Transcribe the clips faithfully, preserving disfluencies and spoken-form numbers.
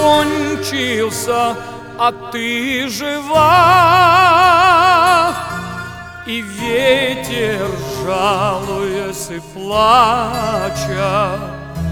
кончился, а ты жива. И ветер, жалуясь и плача,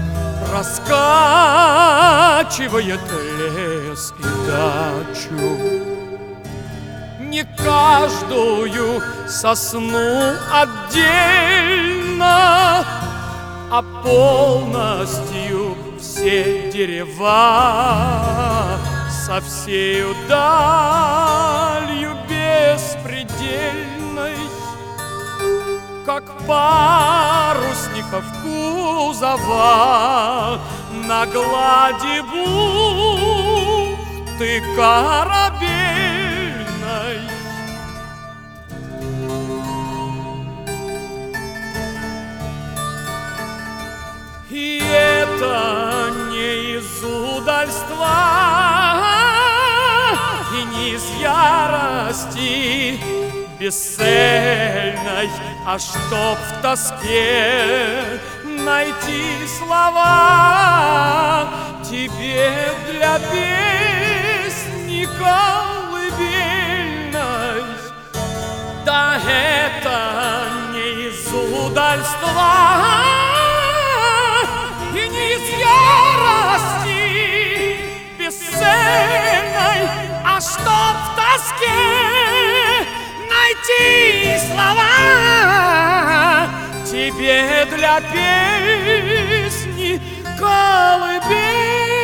раскачивает лес и дачу. Не каждую сосну отдельно, а полностью все дерева, со всею далью беспредельной, как парусников кузова на глади бухты корабельной. И это не из удальства и не из ярости бесцельной, а чтоб в тоске найти слова тебе для песни колыбельной. Да это не из удальства и не из ярости бесцельной, а чтоб в тоске найти слова тебе для песни колыбельной.